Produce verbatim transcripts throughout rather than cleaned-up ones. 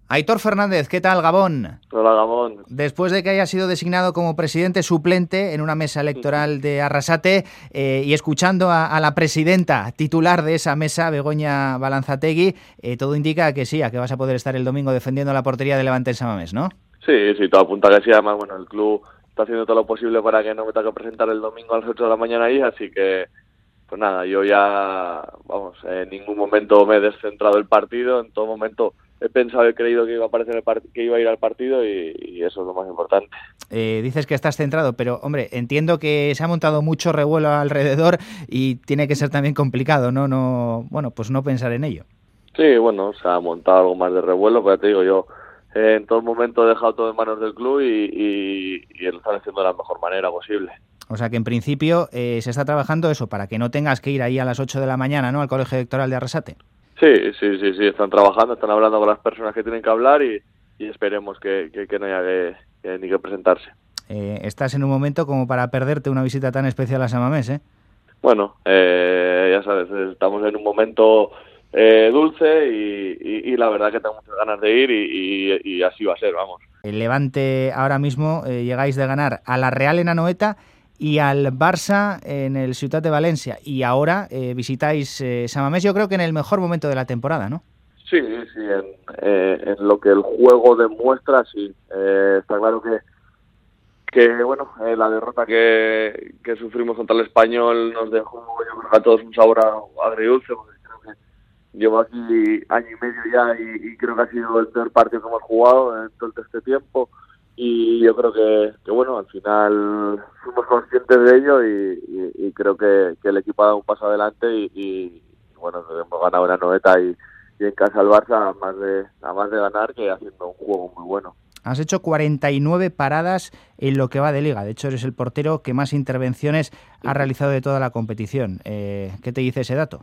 Aitor Fernández, ¿qué tal, Gabón? Hola, Gabón. Después de que haya sido designado como presidente suplente en una mesa electoral de Arrasate eh, y escuchando a, a la presidenta titular de esa mesa, Begoña Balanzategui, eh, todo indica que sí, a que vas a poder estar el domingo defendiendo la portería de Levante en San Mamés, ¿no? Sí, sí, todo apunta que sí. Además, bueno, el club está haciendo todo lo posible para que no me tenga que presentar el domingo a las ocho de la mañana ahí, así que, pues nada, yo ya, vamos, en ningún momento me he descentrado del partido, en todo momento he pensado y creído que iba a aparecer el part- que iba a ir al partido y, y eso es lo más importante. Eh, dices que estás centrado, pero hombre, entiendo que se ha montado mucho revuelo alrededor y tiene que ser también complicado, ¿no? No, bueno, pues no pensar en ello. Sí, bueno, se ha montado algo más de revuelo, pero ya te digo, yo eh, en todo momento he dejado todo en manos del club y, y, y lo están haciendo de la mejor manera posible. O sea que en principio eh, se está trabajando eso, para que no tengas que ir ahí a las ocho de la mañana, ¿no? Al colegio electoral de Arrasate. Sí, sí, sí, sí, están trabajando, están hablando con las personas que tienen que hablar y, y esperemos que, que, que no haya que, que, ni que presentarse. Eh, estás en un momento como para perderte una visita tan especial a San Mamés, ¿eh? Bueno, eh, ya sabes, estamos en un momento eh, dulce y, y, y la verdad que tengo muchas ganas de ir y, y, y así va a ser, vamos. El Levante ahora mismo eh, llegáis de ganar a la Real en Anoeta y al Barça en el Ciutat de Valencia. Y ahora eh, visitáis eh, San Mamés, yo creo que en el mejor momento de la temporada, ¿no? Sí, sí, en, eh, en lo que el juego demuestra, sí. Eh, está claro que, que bueno, eh, la derrota que, que sufrimos contra el Español nos dejó, yo creo que a todos un sabor agridulce, porque creo que llevo aquí año y medio ya y, y creo que ha sido el peor partido que hemos jugado en todo este tiempo. Y yo creo que, que bueno, al final fuimos conscientes de ello y, y, y creo que, que el equipo ha dado un paso adelante y, y bueno, hemos ganado una noveta y, y en casa al Barça, más de, a más de ganar que haciendo un juego muy bueno. Has hecho cuarenta y nueve paradas en lo que va de liga. De hecho, eres el portero que más intervenciones ha realizado de toda la competición. Eh, ¿Qué te dice ese dato?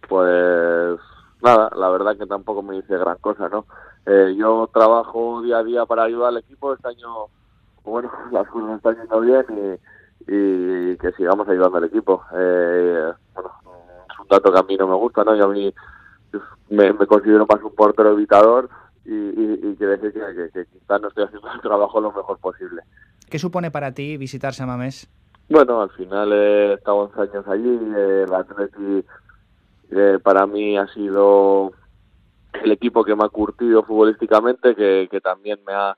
Pues nada, la verdad que tampoco me dice gran cosa, ¿no? Eh, yo trabajo día a día para ayudar al equipo. Este año, bueno, las cosas están yendo bien y, y que sigamos ayudando al equipo. Eh, bueno, es un dato que a mí no me gusta, ¿no? Yo a mí me, me considero más un portero evitador y, y, y quiere decir que, que, que quizás no estoy haciendo el trabajo lo mejor posible. ¿Qué supone para ti visitar San Mamés? Bueno, al final he estado once años allí, eh, el Atleti eh, para mí ha sido el equipo que me ha curtido futbolísticamente, que, que también me ha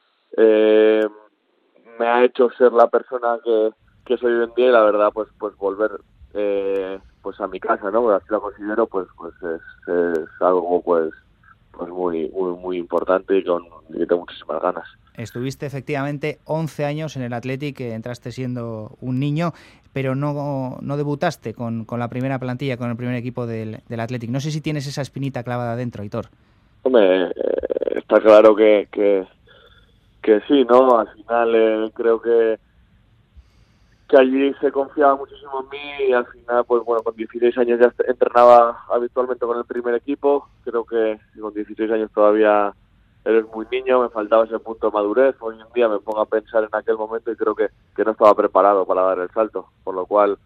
eh, me ha hecho ser la persona que, que soy hoy en día y la verdad pues pues volver eh, pues a mi casa, ¿no? Porque así lo considero, pues pues es, es algo pues pues muy muy muy importante y con y que tengo muchísimas ganas. Estuviste efectivamente once años en el Athletic, que entraste siendo un niño, pero no, no debutaste con, con la primera plantilla, con el primer equipo del, del Athletic. No sé si tienes esa espinita clavada dentro, Aitor. Hombre, eh, está claro que, que, que sí, ¿no? Al final eh, creo que que allí se confiaba muchísimo en mí y al final, pues bueno, con dieciséis años ya entrenaba habitualmente con el primer equipo. Creo que con dieciséis años todavía eres muy niño, me faltaba ese punto de madurez. Hoy en día me pongo a pensar en aquel momento y creo que, que no estaba preparado para dar el salto, por lo cual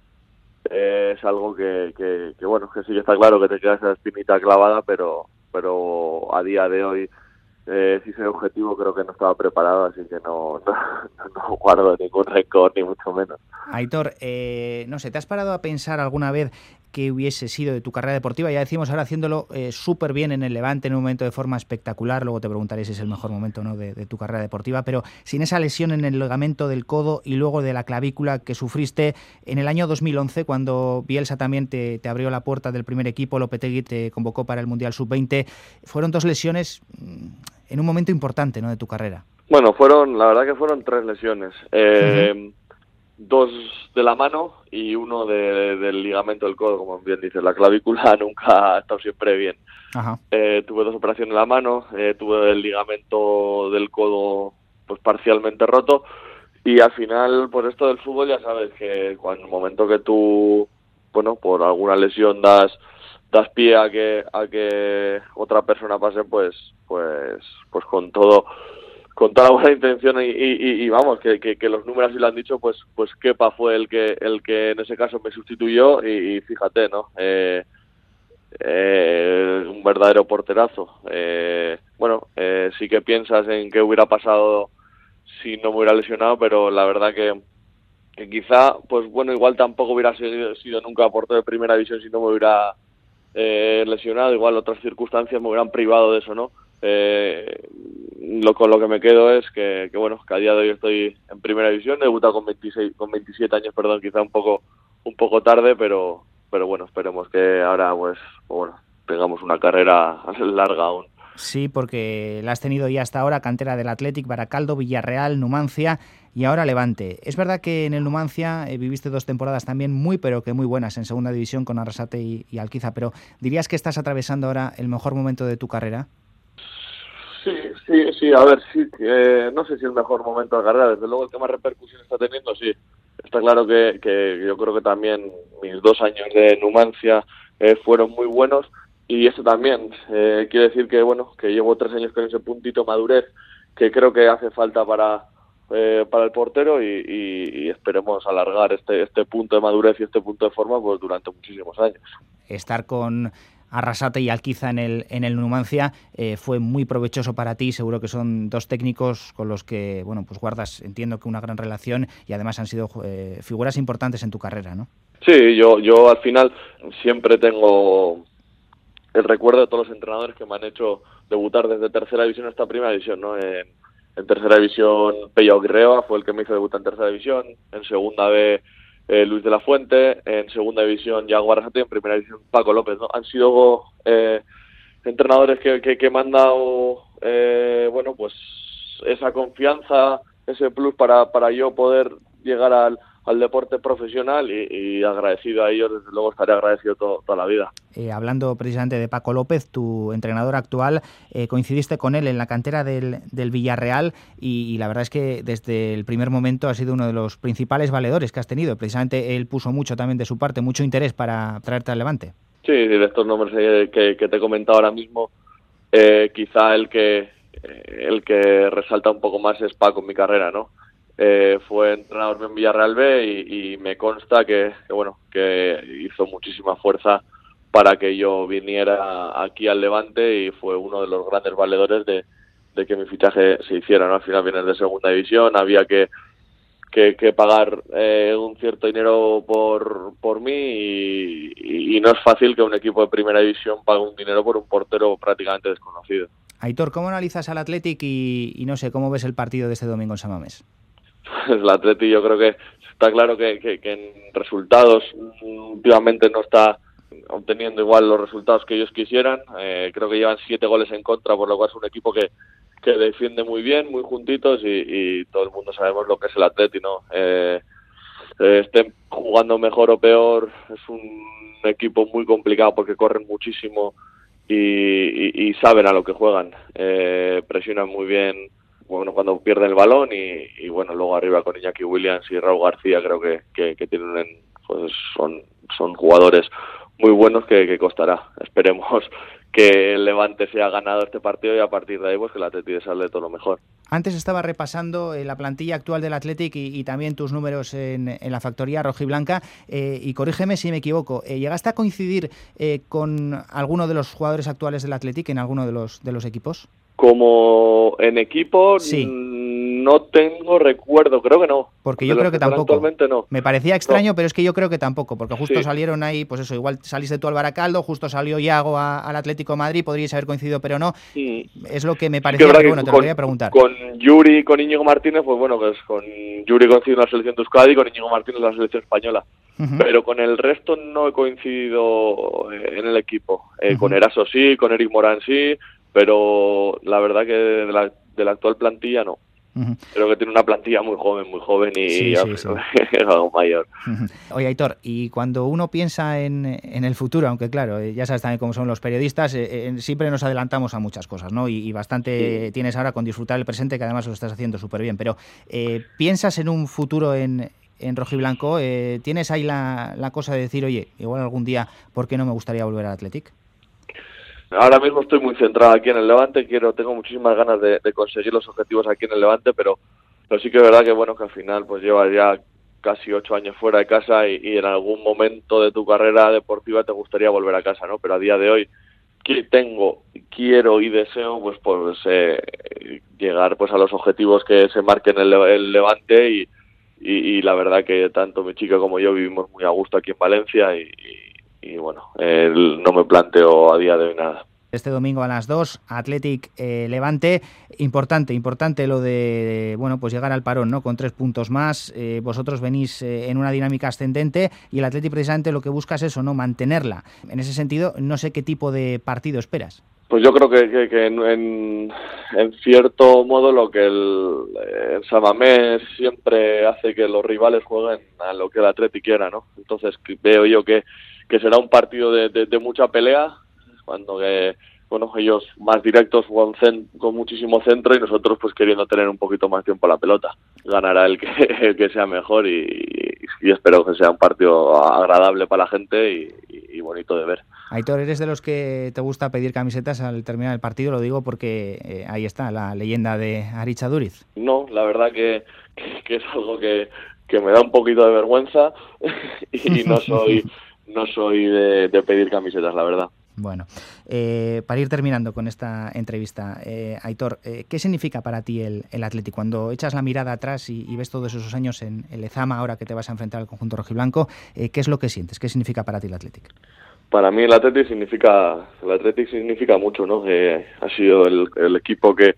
eh, es algo que, que, que, bueno, que sí que está claro que te queda esa espinita clavada, pero, pero a día de hoy, Eh, si soy objetivo, creo que no estaba preparado, así que no, no, no guardo ningún rencor, ni mucho menos. Aitor, eh, no sé, ¿te has parado a pensar alguna vez qué hubiese sido de tu carrera deportiva? Ya decimos ahora haciéndolo eh, súper bien en el Levante, en un momento de forma espectacular, luego te preguntaré si es el mejor momento, ¿no?, de, de tu carrera deportiva, pero sin esa lesión en el ligamento del codo y luego de la clavícula que sufriste en el año dos mil once, cuando Bielsa también te, te abrió la puerta del primer equipo, Lopetegui te convocó para el Mundial sub veinte, fueron dos lesiones en un momento importante, ¿no?, de tu carrera. Bueno, fueron, la verdad que fueron tres lesiones. Eh, uh-huh. Dos de la mano y uno de, del ligamento del codo, como bien dices. La clavícula nunca ha estado siempre bien. Ajá. Eh, tuve dos operaciones en la mano, eh, tuve el ligamento del codo pues parcialmente roto y al final, pues esto del fútbol ya sabes que cuando el momento que tú, bueno, por alguna lesión das das pie a que a que otra persona pase, pues pues pues con todo con toda la buena intención y, y, y vamos que, que, que los números sí lo han dicho, pues pues Kepa fue el que el que en ese caso me sustituyó y, y fíjate, no eh, eh, un verdadero porterazo. Eh, bueno, sí que piensas en qué hubiera pasado si no me hubiera lesionado, pero la verdad que, que quizá, pues bueno, igual tampoco hubiera sido, sido nunca portero de primera división si no me hubiera eh, lesionado, igual otras circunstancias me hubieran privado de eso, ¿no? Eh, lo con lo que me quedo es que, que bueno, que a día de hoy estoy en primera división, he debutado con veintiséis, con veintisiete años, perdón, quizá un poco un poco tarde, pero pero bueno, esperemos que ahora pues bueno, tengamos una carrera larga aún. Sí, porque la has tenido ya hasta ahora, cantera del Athletic, Baracaldo, Villarreal, Numancia y ahora Levante. Es verdad que en el Numancia eh, viviste dos temporadas también muy, pero que muy buenas en segunda división con Arrasate y, y Alquiza, pero ¿dirías que estás atravesando ahora el mejor momento de tu carrera? Sí, sí, sí, a ver, sí, eh, no sé si el mejor momento de la carrera, desde luego el que más repercusión está teniendo, sí. Está claro que, que yo creo que también mis dos años de Numancia eh, fueron muy buenos, y eso también eh, quiere decir que bueno, que llevo tres años con ese puntito madurez que creo que hace falta para eh, para el portero, y, y, y esperemos alargar este este punto de madurez y este punto de forma pues durante muchísimos años. Estar con Arrasate y Alquiza en el en el Numancia eh, fue muy provechoso para ti. Seguro que son dos técnicos con los que bueno pues guardas, entiendo que una gran relación, y además han sido eh, figuras importantes en tu carrera, ¿no? Sí, yo yo al final siempre tengo el recuerdo de todos los entrenadores que me han hecho debutar desde tercera división hasta primera división, ¿no? En, en tercera división, Pello Aguirreoa fue el que me hizo debutar en tercera división, en segunda B, eh, Luis de la Fuente, en segunda división, Yago Arrasate, en primera división, Paco López, ¿no? Han sido eh, entrenadores que, que, que me han dado, eh, bueno, pues esa confianza, ese plus para, para yo poder llegar al al deporte profesional, y, y agradecido a ellos, desde luego estaré agradecido todo, toda la vida. Eh, hablando precisamente de Paco López, tu entrenador actual, eh, coincidiste con él en la cantera del, del Villarreal, y, y la verdad es que desde el primer momento ha sido uno de los principales valedores que has tenido. Precisamente él puso mucho también de su parte, mucho interés para traerte al Levante. Sí, de estos nombres eh, que, que te he comentado ahora mismo, eh, quizá el que, eh, el que resalta un poco más es Paco en mi carrera, ¿no? Eh, fue entrenador en Villarreal B, y, y me consta que, que bueno que hizo muchísima fuerza para que yo viniera aquí al Levante, y fue uno de los grandes valedores de, de que mi fichaje se hiciera, ¿no? Al final vienes de segunda división, había que que, que pagar eh, un cierto dinero por por mí, y, y, y no es fácil que un equipo de primera división pague un dinero por un portero prácticamente desconocido. Aitor, ¿cómo analizas al Athletic y, y no sé, cómo ves el partido de este domingo en San Mamés? El Atleti, yo creo que está claro que, que, que en resultados últimamente no está obteniendo igual los resultados que ellos quisieran. Eh, creo que llevan siete goles en contra, por lo cual es un equipo que, que defiende muy bien, muy juntitos, y, y todo el mundo sabemos lo que es el Atleti, ¿no? Eh, eh, estén jugando mejor o peor, es un equipo muy complicado porque corren muchísimo y, y, y saben a lo que juegan. Eh, presionan muy bien, bueno, cuando pierden el balón, y, y bueno, luego arriba con Iñaki Williams y Raúl García creo que, que, que tienen, pues son, son jugadores muy buenos que, que costará. Esperemos que el Levante sea ganado este partido, y a partir de ahí pues que el Atleti sale todo lo mejor. Antes estaba repasando eh, la plantilla actual del Athletic y, y también tus números en, en la factoría rojiblanca, eh, y corrígeme si me equivoco, eh, ¿llegaste a coincidir eh, con alguno de los jugadores actuales del Athletic en alguno de los, de los equipos? Como en equipo, sí. No tengo recuerdo, creo que no. Porque yo creo que, que tampoco. No. Me parecía extraño, no. Pero es que yo creo que tampoco, porque justo sí. salieron ahí, pues eso, igual saliste tú al Baracaldo, justo salió Yago a, al Atlético de Madrid, podríais haber coincidido, pero no. Sí. Es lo que me parecía, sí, que pero bueno, te con, lo quería preguntar. Con Yuri y con Íñigo Martínez, pues bueno, pues con Yuri coincido en la selección de Euskadi y con Íñigo Martínez en la selección española. Uh-huh. Pero con el resto no he coincidido en el equipo. Eh, uh-huh. Con Eraso sí, con Eric Morán sí, pero la verdad que de la, de la actual plantilla no. Uh-huh. Creo que tiene una plantilla muy joven, muy joven y sí, sí, sí. algo mayor. Uh-huh. Oye, Aitor, y cuando uno piensa en, en el futuro, aunque claro, ya sabes también cómo son los periodistas, eh, eh, siempre nos adelantamos a muchas cosas, ¿no? Y, y bastante sí. tienes ahora con disfrutar el presente, que además lo estás haciendo súper bien, pero eh, ¿piensas en un futuro en, en rojiblanco? Eh, ¿Tienes ahí la, la cosa de decir, oye, igual algún día, ¿por qué no me gustaría volver al Athletic? Ahora mismo estoy muy centrado aquí en el Levante, quiero, tengo muchísimas ganas de, de conseguir los objetivos aquí en el Levante, pero, pero sí que es verdad que bueno que al final pues llevas ya casi ocho años fuera de casa y, y en algún momento de tu carrera deportiva te gustaría volver a casa, ¿no? Pero a día de hoy que tengo, quiero y deseo pues pues eh, llegar pues a los objetivos que se marquen el, el Levante y, y, y la verdad que tanto mi chica como yo vivimos muy a gusto aquí en Valencia y, y, y bueno, eh, no me planteo a día de hoy nada. Este domingo a las dos, Athletic eh, Levante, importante, importante lo de, bueno, pues llegar al parón, ¿no? Con tres puntos más, eh, vosotros venís eh, en una dinámica ascendente y el Athletic precisamente lo que busca es eso, ¿no? Mantenerla. En ese sentido, no sé qué tipo de partido esperas. Pues yo creo que, que, que en, en, en cierto modo lo que el, el San Mamés siempre hace que los rivales jueguen a lo que el Athletic quiera, ¿no? Entonces veo yo que, que será un partido de, de, de mucha pelea, cuando que bueno, ellos más directos con, cent- con muchísimo centro y nosotros pues queriendo tener un poquito más tiempo la pelota. Ganará el que, el que sea mejor y, y, y espero que sea un partido agradable para la gente y, y, y bonito de ver. Aitor, ¿eres de los que te gusta pedir camisetas al terminar el partido? Lo digo porque eh, ahí está la leyenda de Aritz Aduriz. No, la verdad que, que, que es algo que, que me da un poquito de vergüenza y no soy, no soy de, de pedir camisetas, la verdad. Bueno, eh, para ir terminando con esta entrevista, eh, Aitor, eh, ¿qué significa para ti el, el Athletic? Cuando echas la mirada atrás y, y ves todos esos años en el Lezama, ahora que te vas a enfrentar al conjunto rojiblanco, eh, ¿qué es lo que sientes? ¿Qué significa para ti el Athletic? Para mí el Athletic significa, el Athletic significa mucho, ¿no? Eh, ha sido el, el equipo que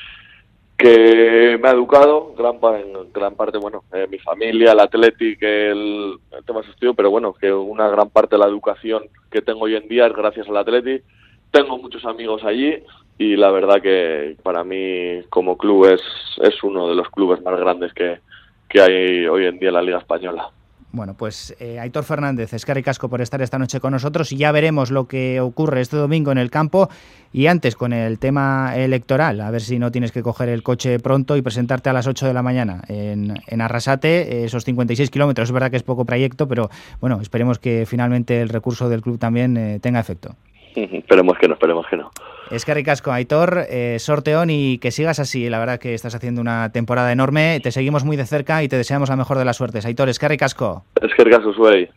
que me ha educado, gran, en gran parte, bueno, eh, mi familia, el Athletic, el, el tema de estudio, pero bueno, que una gran parte de la educación que tengo hoy en día es gracias al Athletic. Tengo muchos amigos allí y la verdad que para mí como club es, es uno de los clubes más grandes que, que hay hoy en día en la Liga Española. Bueno, pues eh, Aitor Fernández, eskerrik asko por estar esta noche con nosotros y ya veremos lo que ocurre este domingo en el campo y antes con el tema electoral, a ver si no tienes que coger el coche pronto y presentarte a las ocho de la mañana en, en Arrasate, esos cincuenta y seis kilómetros, es verdad que es poco trayecto, pero bueno, esperemos que finalmente el recurso del club también eh, tenga efecto. Esperemos que no, esperemos que no. Eskerrik asko, Aitor, eh, sorteón y que sigas así. La verdad que estás haciendo una temporada enorme. Te seguimos muy de cerca y te deseamos la mejor de las suertes. Aitor, eskerrik asko. Eskerrik asko zuei.